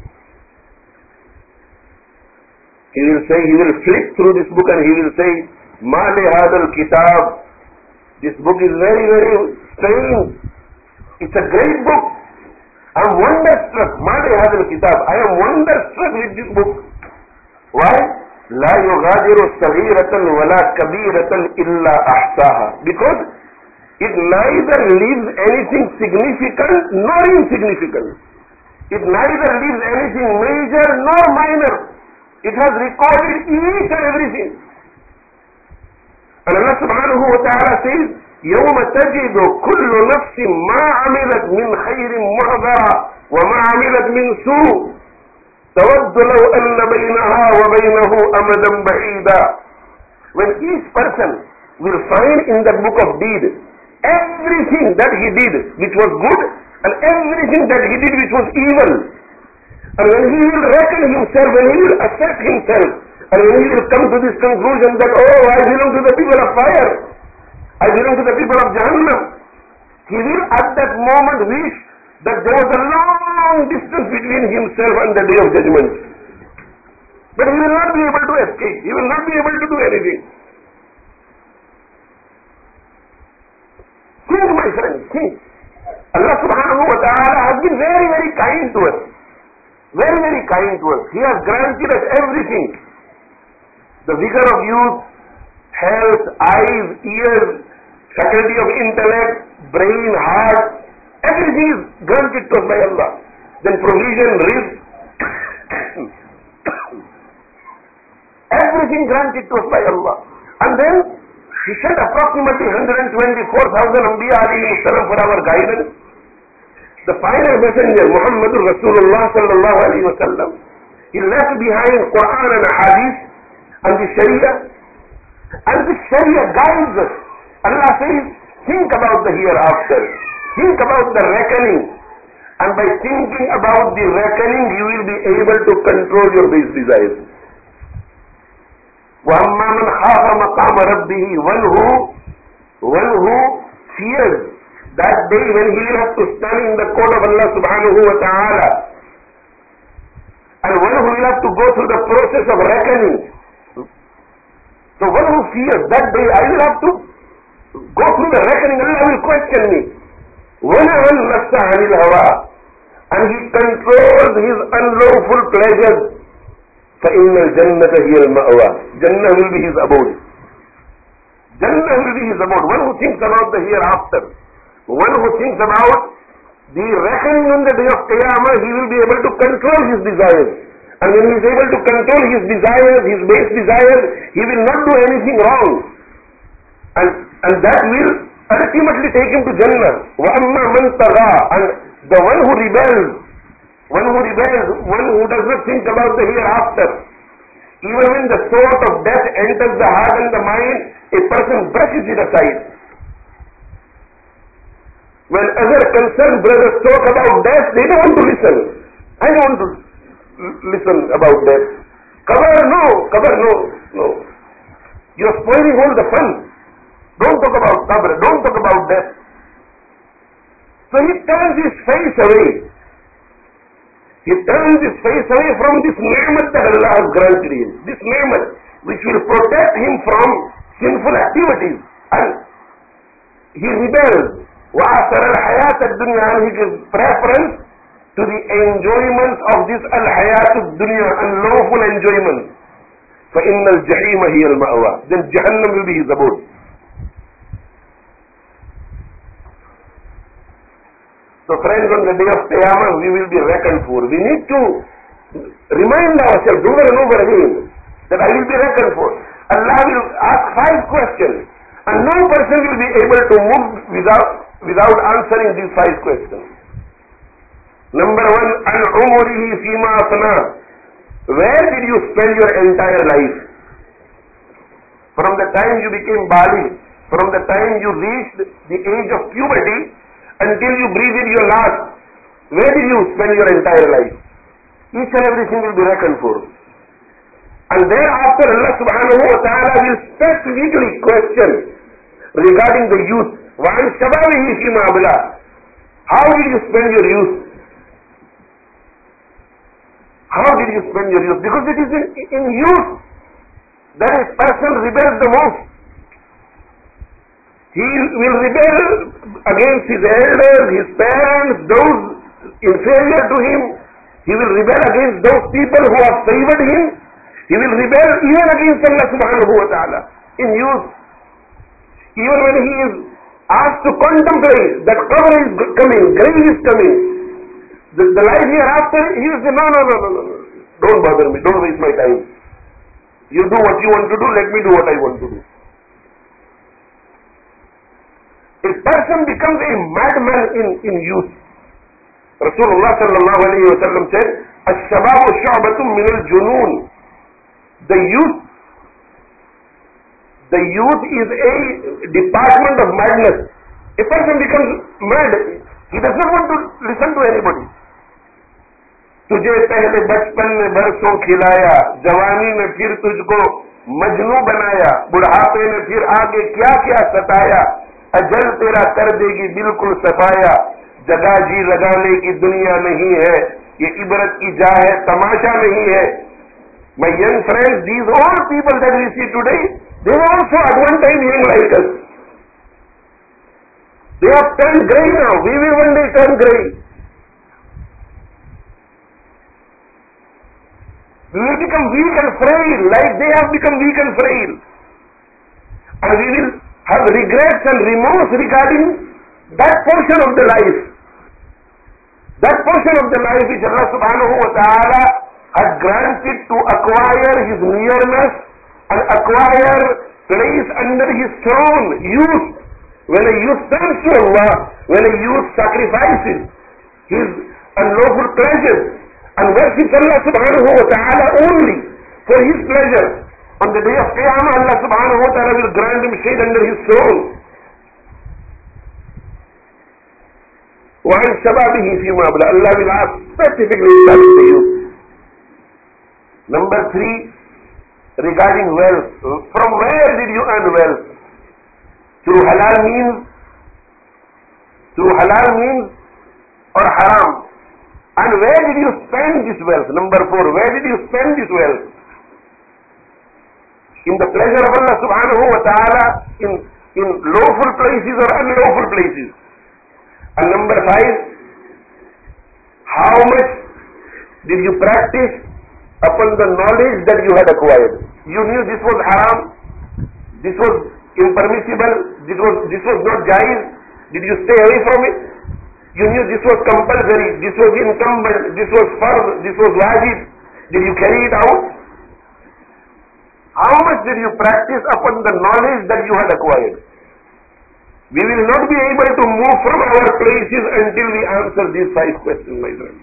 he will flip through this book and he will say, Ma li hadal kitab. This book is very, very strange. It's a great book. I am wonderstruck. Ma li hadal kitab. I am wonderstruck with this book. Why? La yughadiru saghiratan wala kabiratan illa ahsaha. Because it neither leaves anything significant nor insignificant. It neither leaves anything major nor minor. It has recorded each and everything. And Allah subhanahu wa ta'ala says, يَوْمَ تَجِدُ كُلُّ نَفْسٍ مَا عَمِلَتْ مِنْ خَيْرٍ مُحْضَرًا وَمَا عَمِلَتْ مِنْ سُوءٍ تَوَدُّ لَوْ أَنَّ بَيْنَهَا وَبَيْنَهُ أَمَدًا بَعِيدًا. When each person will find in the book of deed everything that he did which was good and everything that he did which was evil. And when he will reckon himself, when he will assess himself, and when he will come to this conclusion that, oh, I belong to the people of fire, I belong to the people of Jahannam, he will at that moment wish that there was a long distance between himself and the day of judgment. But he will not be able to escape. He will not be able to do anything. Think, my friend, think. Allah subhanahu wa ta'ala has been very, very kind to us. Very, very kind to us. He has granted us everything. The vigor of youth, health, eyes, ears, faculty of intellect, brain, heart, everything is granted to us by Allah. Then provision, rizq, everything granted to us by Allah. And then He sent approximately 124,000 Anbiya alayhi salam for our guidance. The final messenger, Muhammadur Rasulullah sallallahu alayhi wa sallam, he left behind Quran and Hadith and the Sharia. And the Sharia guides us. Allah says, think about the hereafter. Think about the reckoning. And by thinking about the reckoning, you will be able to control your base desires. وَأَمَّا مَنْ خَافَ مَقَامَ رَبِّهِ, one who fears that day when he will have to stand in the court of Allah subhanahu wa ta'ala, and one who will have to go through the process of reckoning. So one who fears that day, I will have to go through the reckoning, Allah will question me. وَنَهَى النَّفْسَ عَنِ الْهَوَىٰ, and he controls his unlawful pleasures. فَإِنَّ الْجَنَّةَ هِيَ الْمَأْوَىٰ, Jannah will be his abode. Jannah will be his abode. One who thinks about the hereafter, one who thinks about the reckoning on the day of Qiyamah, he will be able to control his desires. And when he is able to control his desires, his base desires, he will not do anything wrong. And that will ultimately take him to Jannah. وَأَمَّا مَنْ طَغَىٰ, and the one who rebels, one who does not think about the hereafter. Even when the thought of death enters the heart and the mind, a person brushes it aside. When other concerned brothers talk about death, they don't want to listen. I don't want to. listen about death. Qabr, no. You are spoiling all the fun. Don't talk about qabr, don't talk about death. So he turns his face away. He turns his face away from this ni'mat that Allah has granted him. This ni'mat which will protect him from sinful activities. And he rebels. وَآثَرَ الْحَيَاةَ الدُّنْيَا, and he gives preference to the enjoyment of this al-hayat al-dunya, unlawful enjoyment. فَإِنَّ الْجَحِيمَ هِيَ الْمَأْوَى, then Jahannam will be his abode. So friends, on the day of Qiyamah, we will be reckoned for. We need to remind ourselves over and over again that I will be reckoned for. Allah will ask 5 questions, and no person will be able to move without answering these 5 questions. Number 1, an umurihi fima afna. Where did you spend your entire life? From the time you became baligh, from the time you reached the age of puberty, until you breathed your last, where did you spend your entire life? Each and everything will be reckoned for. And thereafter Allah subhanahu wa ta'ala will specifically question regarding the youth. وَعَنْ شَبَابِهِ فِيمَا أَبْلَى. How did you spend your youth? How did you spend your youth? Because it is in youth that a person rebels the most. He will rebel against his elders, his parents, those inferior to him. He will rebel against those people who have favored him. He will rebel even against Allah subhanahu wa ta'ala in youth. Even when he is asked to contemplate that qabr is coming, grave is coming, the life hereafter, he will say, no. Don't bother me, don't waste my time. You do what you want to do, let me do what I want to do. A person becomes a madman in youth. Rasulullah sallallahu alayhi wa sallam said, "Ash-shababu shu'batun min al-junun." The youth is a department of madness. A person becomes mad. He does not want to listen to anybody. तुझे पहले बचपन में बरसों खिलाया, जवानी में फिर तुझको मजनू बनाया, बुढ़ापे में फिर आगे क्या क्या सताया, अजल तेरा कर देगी बिल्कुल सफाया, जगह जी लगाने की दुनिया नहीं है, ये इबरत की जा है, तमाशा नहीं है. My young friends, these old people that we see today, they were also at one time young like us. They have turned grey now. We will one day turn grey. We will become weak and frail like they have become weak and frail. And we will have regrets and remorse regarding that portion of the life. That portion of the life which Allah subhanahu wa ta'ala had granted to acquire His nearness and acquire place under His throne. Youth. When a youth turns to Allah, when a youth sacrifices his unlawful pleasures and worships Allah subhanahu wa ta'ala only for His pleasure, on the day of Qiyamah, Allah subhanahu wa ta'ala will grant him shade under His throne. وَعَنْ شَبَابِهِ فِيمَا أَبْلَى. Allah will ask specifically regarding the youth. Number 3, regarding wealth. From where did you earn wealth? Through halal means? Through halal means or haram? And where did you spend this wealth? Number 4, where did you spend this wealth? In the pleasure of Allah subhanahu wa ta'ala, in lawful places or unlawful places? And number 5, how much did you practice upon the knowledge that you had acquired? You knew this was haram, this was impermissible, this was not jaiz. Did you stay away from it? You knew this was compulsory, this was incumbent, this was fard, this was wajib. Did you carry it out? How much did you practice upon the knowledge that you had acquired? We will not be able to move from our places until we answer these 5 questions, my friend.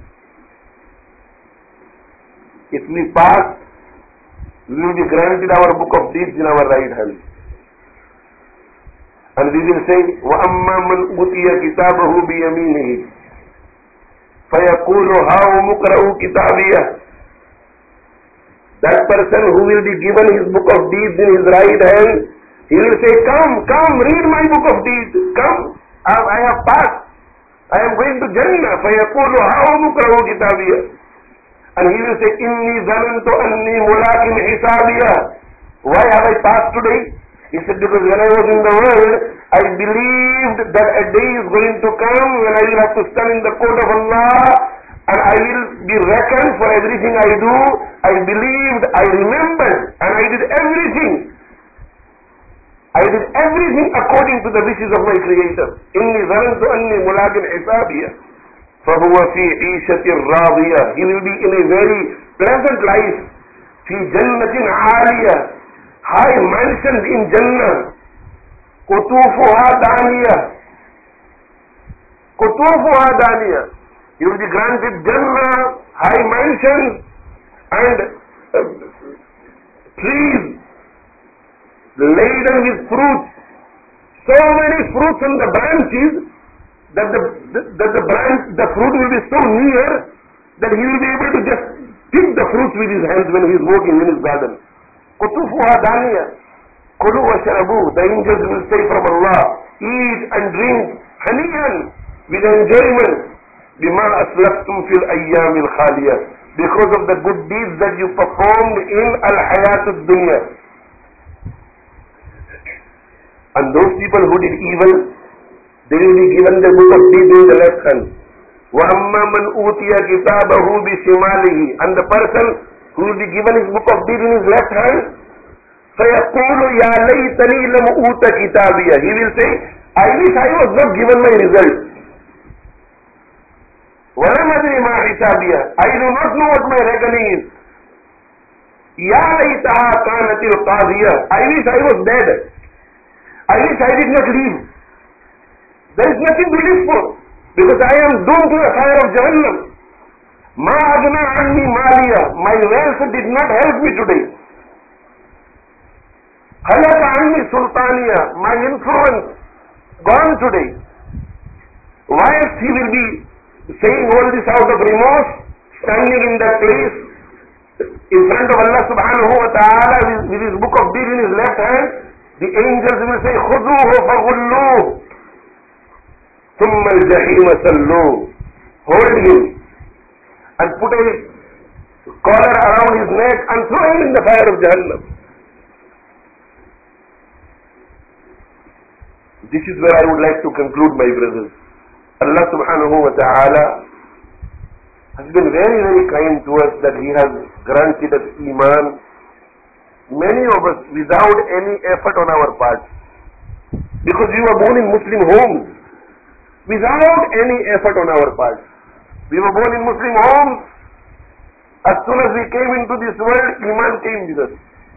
If we pass, we will be granted our book of deeds in our right hand. And we will say, وَأَمَّا مَنْ أُوتِيَ كِتَابَهُ بِيَمِينِهِ فَيَقُولُ هَاؤُمُ اقْرَءُوا كِتَابِيَهْ. That person who will be given his book of deeds in his right hand, he will say, come, read my book of deeds. Come, I have passed. I am going to Jannah. فَيَقُولُ هَاؤُمُ اقْرَءُوا كِتَابِيَهْ. And he will say, إِنِّي ظَنَنْتُ أَنِّي مُلَاقٍ حِسَابِيَهْ. Why have I passed today? He said, because when I was in the world, I believed that a day is going to come when I will have to stand in the court of Allah and I will be reckoned for everything I do. I believed, I remembered, and I did everything. I did everything according to the wishes of my Creator. إِنِّي ظَنَنْتُ أَنِّي مُلَاقٍ حِسَابِيَهْ فَهُوَ فِي عِيشَةٍ رَاضِيَةٍ. He will be in a very pleasant life. فِي جَنَّةٍ عَالِيَةٍ. High mansions in Jannah. قُطُوفُهَا دَانِيَةٍ. قُطُوفُهَا دَانِيَةٍ. He will be granted Jannah, high mansions, and trees laden with fruits. So many fruits on the branches that the fruit will be so near that he will be able to just pick the fruits with his hands when he is walking in his garden. قُطُوفُهَا دَانِيَةٍ. كُلُوا وَاشْرَبُوا. The angels will say from Allah, eat and drink hani'an, with enjoyment, بِمَا أَسْلَفْتُمْ فِي الْأَيَّامِ الْخَالِيَةِ, because of the good deeds that you performed in al-hayat ad-dunya. And those people who did evil, they will be given the book of deeds in the left hand. وَأَمَّا مَنْ أُوتِيَ كِتَابَهُ بِشِمَالِهِ. And the person who will be given his book of deeds in his left hand, فَيَقُولُ يَا لَيْتَنِي لَمْ أُوتَ كِتَابِيَهْ. He will say, I wish I was not given my result. وَلَمْ أَدْرِ مَا حِسَابِيَهْ. I do not know what my reckoning is. يَا لَيْتَهَا كَانَتِ الْقَاضِيَةِ. I wish I was dead. I wish I did not live. There is nothing to live for, because I am doomed to the fire of Jahannam. مَا أَغْنَى عَنِّي مَالِيَهْ. My wealth did not help me today. هَلَكَ عَنِّي سُلْطَانِيَهْ. My influence gone today. Whilst he will be saying all this out of remorse, standing in that place in front of Allah subhanahu wa ta'ala with his book of deeds in his left hand, the angels will say, خُذُوهُ فَغُلُّوهُ ثُمَّ الْجَحِيمَ صَلُّوهُ. Hold him and put a collar around his neck and throw him in the fire of Jahannam. This is where I would like to conclude, my brothers. Allah subhanahu wa ta'ala has been very, very kind to us that He has granted us Iman, many of us without any effort on our part. Because we were born in Muslim homes, without any effort on our part. We were born in Muslim homes. As soon as we came into this world, Iman came with us.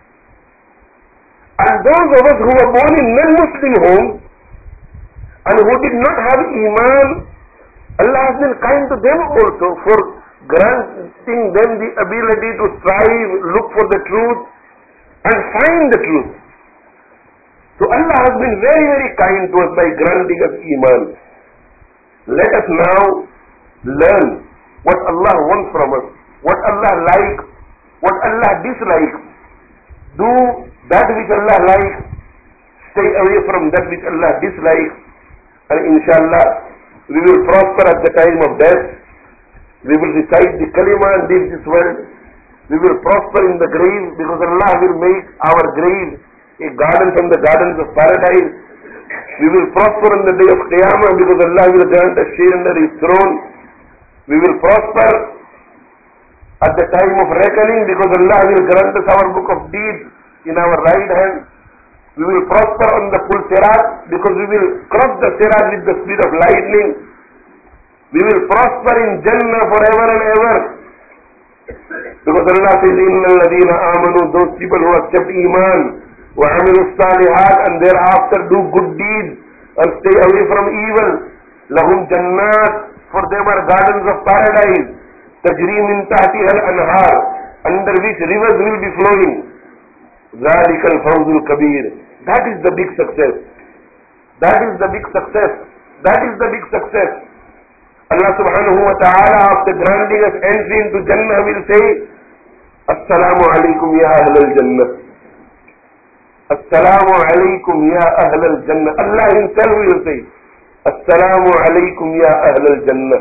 And those of us who were born in non-Muslim homes and who did not have Iman, Allah has been kind to them also for granting them the ability to strive, look for the truth and find the truth. So Allah has been very, very kind to us by granting us Iman. Let us now learn what Allah wants from us, what Allah likes, what Allah dislikes. Do that which Allah likes, stay away from that which Allah dislikes, and inshallah we will prosper at the time of death. We will recite the kalima and leave this world. We will prosper in the grave, because Allah will make our grave a garden from the gardens of paradise. We will prosper on the day of Qiyamah, because Allah will grant a share under His throne. We will prosper at the time of reckoning, because Allah will grant us our book of deeds in our right hand. We will prosper on the full sirat, because we will cross the sirat with the speed of lightning. We will prosper in Jannah forever and ever, because Allah says, Inna alladhina amanu, those people who accept Iman, wa amilu salihat, and thereafter do good deeds and stay away from evil. Lahum jannat, for them are gardens of paradise, tajri min tahtiha al-anhar, under which rivers will be flowing. Zalika al-fawzul kabir. That is the big success. That is the big success. That is the big success. Allah subhanahu wa ta'ala, after granting us entry into Jannah, will say, Assalamu alaikum ya ahlal Jannah. Assalamu alaikum ya ahlal Jannah. Allah himself will say, Assalamu alaikum ya ahlal Jannah.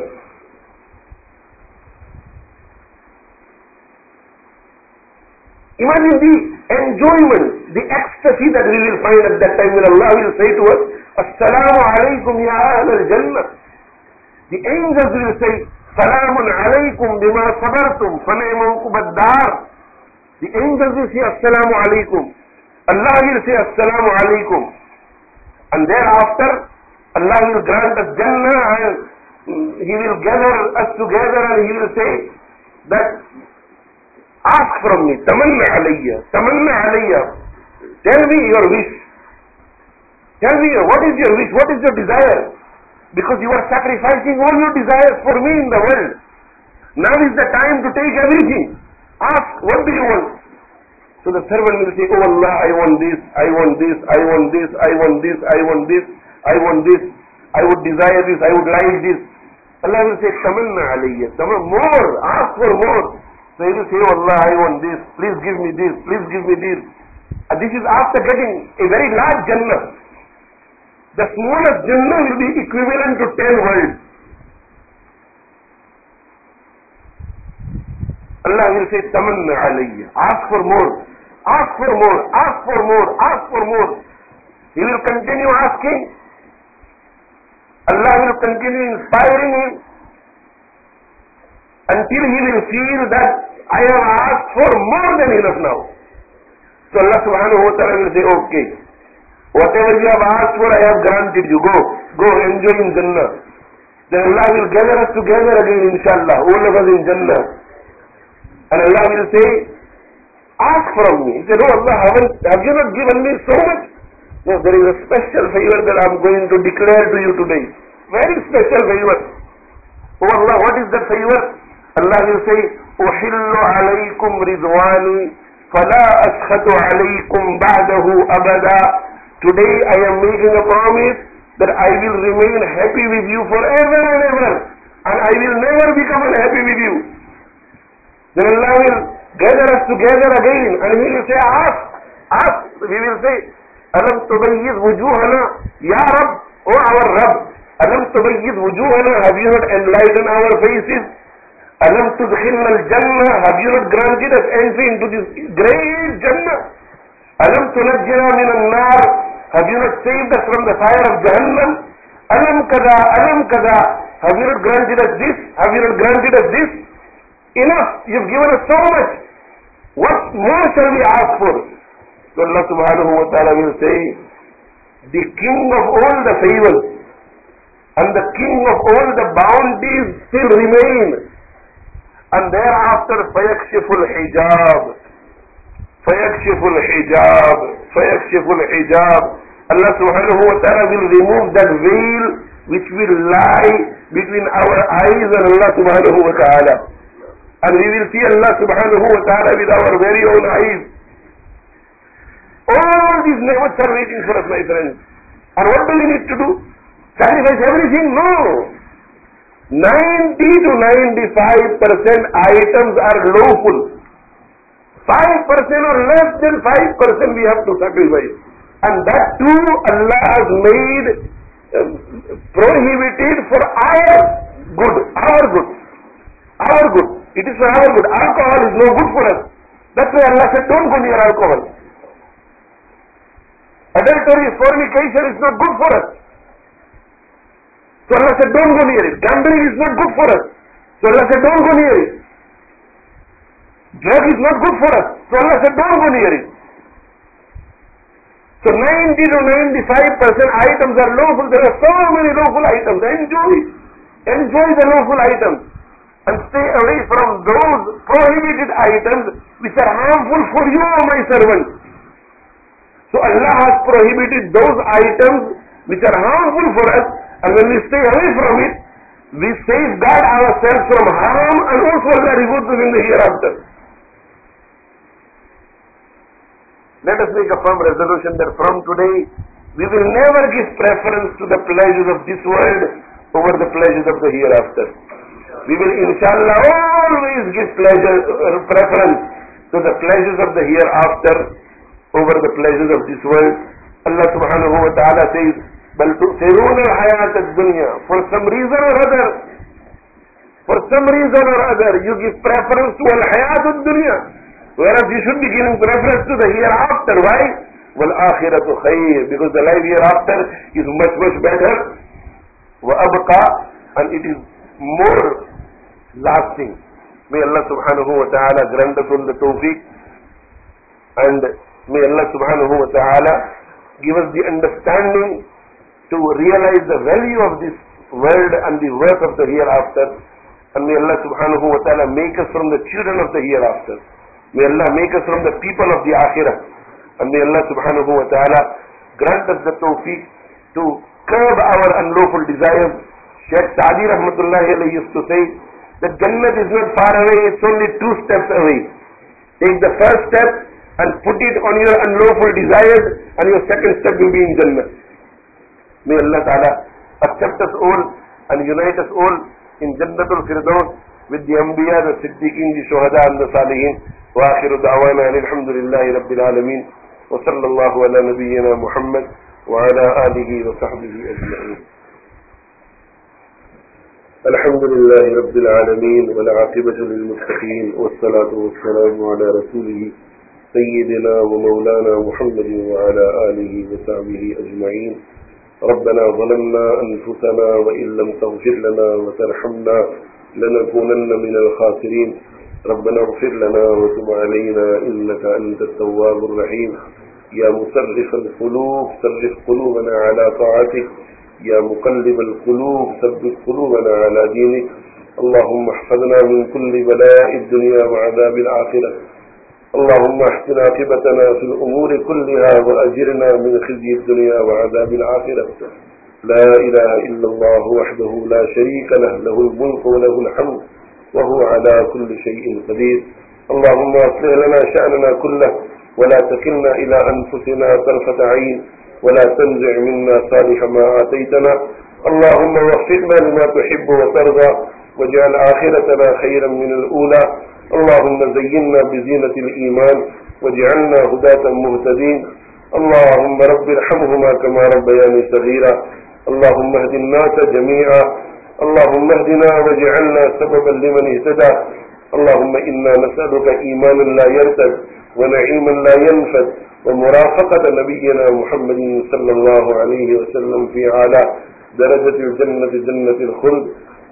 Imagine the enjoyment, the ecstasy that we will find at that time when Allah will say to us, Assalamu alaikum ya ahlal Jannah. The angels will say, Salamun alaykum bima sabartum, fanayma uqbad dar. The angels will say, Assalamu alaykum. Allah will say, Assalamu alaykum. And thereafter, Allah will grant us Jannah and He will gather us together and He will say that, ask from me, tamanna alayya, tell me your wish. Tell me, what is your wish, what is your desire? Because you are sacrificing all your desires for me in the world. Now is the time to take everything. Ask, what do you want? So the servant will say, oh Allah, I want this, I want this, I want this, I want this, I want this, I want this, I would desire this, I would like this. Allah will say, tamanna alayya, more, ask for more. So he will say, oh Allah, I want this, please give me this, please give me this. And this is after getting a very large Jannah. The smallest Jannah will be equivalent to 10 worlds. Allah will say, tamanna alayya, ask for more, ask for more, ask for more, ask for more. He will continue asking. Allah will continue inspiring him until he will feel that I have asked for more than enough now. So Allah subhanahu wa ta'ala will say, okay, whatever you have asked for, I have granted you. Go enjoy in Jannah. Then Allah will gather us together again, inshallah, all of us in Jannah. And Allah will say, ask from me. He said, oh Allah, have you not given me so much? No, there is a special favor that I am going to declare to you today. Very special favor. Oh Allah, what is that favor? Allah will say, أُحِلُّ عَلَيْكُمْ رِضْوَانِي فَلَا أَسْخَطُ عَلَيْكُمْ بَعْدَهُ أَبَدًا. Today I am making a promise that I will remain happy with you forever and ever. And I will never become unhappy with you. Then Allah will gather us together again and He will say, ask. We will say, Alam tubayyiz wujuhana, Ya Rabb, O our Rabb. Alam tubayyiz wujuhana, have you not enlightened our faces? Alam tudkhilna al-Jannah, have you not granted us entry into this great Jannah? Alam tunajjina min al-nar, have you not saved us from the fire of Jahannam? Alam kada, have you not granted us this? Have you not granted us this? Enough, you've given us so much. What more shall we ask for? So Allah subhanahu wa ta'ala will say, the king of all the favors and the king of all the bounties still remain. And thereafter, فَيَكْشِفُ الْحِجَابِ فَيَكْشِفُ الْحِجَابِ فَيَكْشِفُ الْحِجَابِ. Allah subhanahu wa ta'ala will remove that veil which will lie between our eyes and Allah subhanahu wa ta'ala. And we will see Allah subhanahu wa ta'ala with our very own eyes. All these neighbors are waiting for us, my friends. And what do we need to do? Sacrifice everything? No. 90 to 95% items are lawful. 5% or less than 5% we have to sacrifice. And that too Allah has made prohibited for our good. Our good. Our good. It is for our good. Alcohol is no good for us. That's why Allah said, don't go near alcohol. Adultery, fornication is not good for us. So Allah said, don't go near it. Gambling is not good for us. So Allah said, don't go near it. Drug is not good for us. So Allah said, don't go near it. So 90 to 95% items are lawful. There are so many lawful items. Enjoy the lawful items. And stay away from those prohibited items which are harmful for you, O my servant. So Allah has prohibited those items which are harmful for us, and when we stay away from it, we safeguard ourselves from harm, and also Allah rewards us in the hereafter. Let us make a firm resolution that from today, we will never give preference to the pleasures of this world over the pleasures of the hereafter. We will inshallah always give preference to the pleasures of the hereafter over the pleasures of this world. Allah subhanahu wa ta'ala says, بَلْ تُؤْثِرُونَ الْحَيَاةَ الدُّنْيَا. For some reason or other, you give preference to al-hayat ad-dunya, whereas you should be giving preference to the hereafter. Why? وَالْآخِرَةُ خَيْرٌ. Because the life hereafter is much, much better. وَأَبْقَى. And it is more lasting. May Allah subhanahu wa ta'ala grant us all the tawfiq, and may Allah subhanahu wa ta'ala give us the understanding to realize the value of this world and the worth of the hereafter. And may Allah subhanahu wa ta'ala make us from the children of the hereafter. May Allah make us from the people of the akhirah. And may Allah subhanahu wa ta'ala grant us the tawfiq to curb our unlawful desires. Shaykh Sa'di rahmatullahi alayhi used to say that Jannat is not far away, it's only 2 steps away. Take the first step and put it on your unlawful desires, and your second step will be in Jannah. May Allah ta'ala accept us all and unite us all in Jannatul Firdaus with the Anbiya, the Siddiqeen, the Shuhada and the Salihin. Wa akhiru da'wana alhamdulillahi rabbil alameen. Wa sallallahu ala nabiyyina Muhammad wa ala alihi wa sahbihi ajma'in. الحمد لله رب العالمين والعاقبة للمتقين والصلاة والسلام على رسوله سيدنا ومولانا محمد وعلى آله وصحبه أجمعين. ربنا ظلمنا أنفسنا وإن لم تغفر لنا وترحمنا لنكونن من الخاسرين. ربنا اغفر لنا وتب علينا إنك أنت التواب الرحيم. يا مصرف القلوب صرف قلوبنا على طاعتك. يا مقلب القلوب ثبت قلوبنا على دينك. اللهم احفظنا من كل بلاء الدنيا وعذاب الآخرة. اللهم احسن عاقبتنا في الأمور كلها وأجرنا من خزي الدنيا وعذاب الآخرة. لا إله إلا الله وحده لا شريك له له الملك وله الحمد وهو على كل شيء قدير. اللهم أصلح لنا شأننا كله ولا تكلنا إلى أنفسنا طرفة عين ولا تنزع منا صالح ما آتيتنا. اللهم وفقنا لما تحب وترضى واجعل آخرتنا خيرا من الأولى. اللهم زينا بزينة الإيمان واجعلنا هداة مهتدين. اللهم رب ارحمهما كما ربياني صغيرا. اللهم اهد الناس جميعا. اللهم اهدنا واجعلنا سببا لمن اهتدى. اللهم إنا نسألك إيمانا لا يرتد ونعيما لا ينفد ومرافقة نبينا محمد صلى الله عليه وسلم في أعلى درجة الجنة جنة الخلد.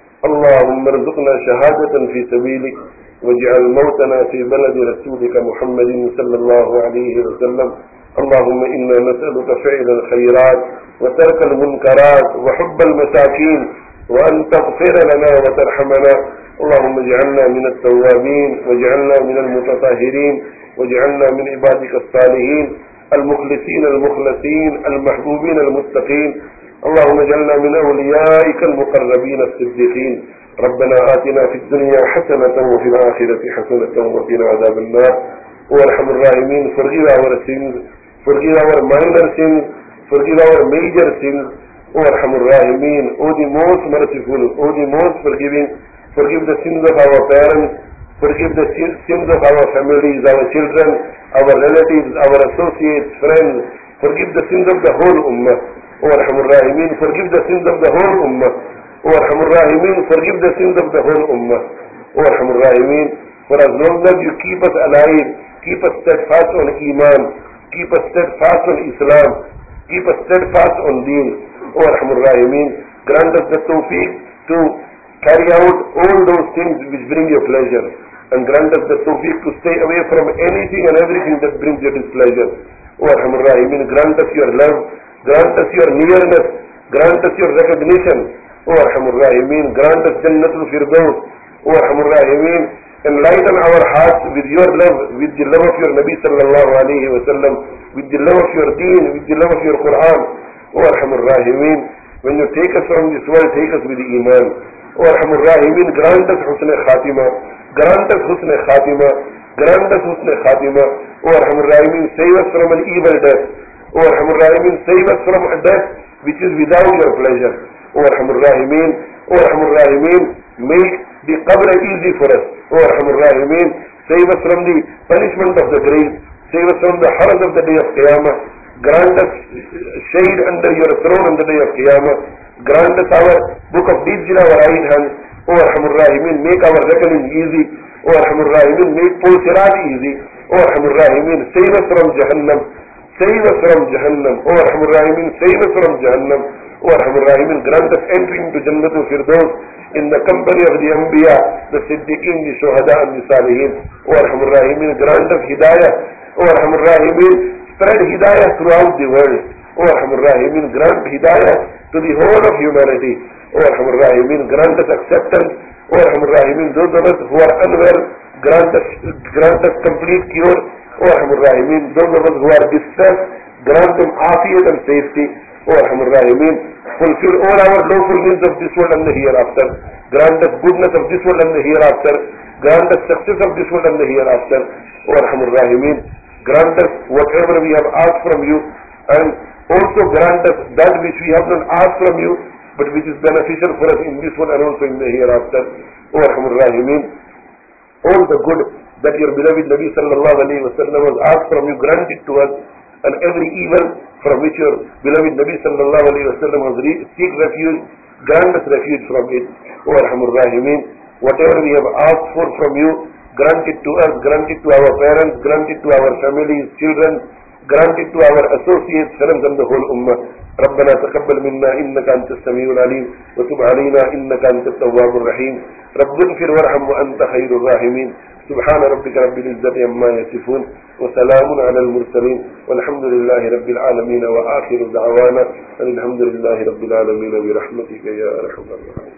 اللهم ارزقنا شهادة في سبيلك واجعل موتنا في بلد رسولك محمد صلى الله عليه وسلم. اللهم إنا نسألك فعل الخيرات وترك المنكرات وحب المساكين وأن تغفر لنا وترحمنا. اللهم اجعلنا من التوابين واجعلنا من المتطهرين واجعلنا من عبادك الصالحين المخلصين المخلصين المحبوبين المتقين. اللهم اجعلنا من أوليائك المقربين الصديقين. ربنا آتنا في الدنيا حسنة وفي الآخرة حسنة وقنا عذاب النار. وارحم الراحمين. Forgive our sins, forgive our minor sins, forgive our major sins. وارحم الراحمين. O the most merciful, O the most forgiving, forgive the sins of our parents, forgive the sins of our families, our children, our relatives, our associates, friends. Forgive the sins of the whole ummah. وارحم الراحمين. Forgive the sins of the whole ummah. وارحم الراحمين. Forgive the sins of the whole ummah. وارحم الراحمين. For as long as you keep us alive, keep us steadfast on Iman, keep us steadfast on Islam, keep us steadfast on Deen. وارحم الراحمين. Grant us the tawfiq to carry out all those things which bring you pleasure, and grant us the tawfiq to stay away from anything and everything that brings you displeasure. وارحم الراحمين. Grant us your love, grant us your nearness, grant us your recognition. وارحم الراحمين. Grant us Jannatul Firdaus. وارحم الراحمين. Enlighten our hearts with your love, with the love of your Nabi sallallahu alayhi wa sallam, with the love of your deen, with the love of your Quran. وارحم الراحمين. When you take us from this world, take us with the Iman. وارحم الراحمين. Grant us Husn Khatima, grant us Husn Khatima, grant us Husn Khatima. وارحم الراحمين. Save us from an evil death. وارحم الراحمين. Save us from a death which is without your pleasure. O Arhamur Rahimin, O Arhamur Rahimin, make the qabr easy for us. O Arhamur Rahimin, save us from the punishment of the grave, save us from the haraj of the day of Qiyamah, grant us shade under your throne on the day of Qiyamah, grant us our book of deeds in our right hand. O Arhamur Rahimin, make our reckoning easy. O Arhamur Rahimin, make Pul Sirat easy. O Arhamur Rahimin, save us from Jahannam. Save us from Jahannam. O Arhamur Rahimin, save us from Jahannam. O Arhamur Rahimin, grant us entry into Jannatul Firdaus in the company of the Anbiya, the Siddiqeen, the Shuhada and the Salihin. O Arhamur Rahimin, grant us Hidayah. O Arhamur Rahimin, spread Hidayah throughout the world. O Arhamur Rahimin, grant Hidayah to the whole of humanity. O Arhamur Rahimin, grant us acceptance. O Arhamur Rahimin, those of us who are unwell, grant us complete cure. O Arhamur Rahimin, those of us who are distressed, grant them afiyat and safety. O Arhamur Rahimin, fulfill all our lawful needs of this world and the hereafter. Grant us goodness of this world and the hereafter. Grant us success of this world and the hereafter. O Arhamur Rahimin, grant us whatever we have asked from you, and also grant us that which we have not asked from you, but which is beneficial for us in this world and also in the hereafter. O Arhamur Rahimin, all the good that your beloved Nabi sallallahu alayhi wa sallam has asked from you, grant it to us, and every evil from which your beloved Nabi sallallahu alayhi wa sallam has seek refuge, grant us refuge from it. O Arhamur Rahimin, whatever we have asked for from you, grant it to us, grant it to our parents, grant it to our families, children, grant it to our associates, friends and the whole ummah. ربنا تقبل منا إنك أنت السميع العليم وتب علينا إنك أنت التواب الرحيم رب اغفر وارحم وأنت خير الراحمين سبحان ربك رب العزة عما يصفون وسلام على المرسلين والحمد لله رب العالمين وآخر دعوانا الحمد لله رب العالمين برحمتك يا أرحم الراحمين.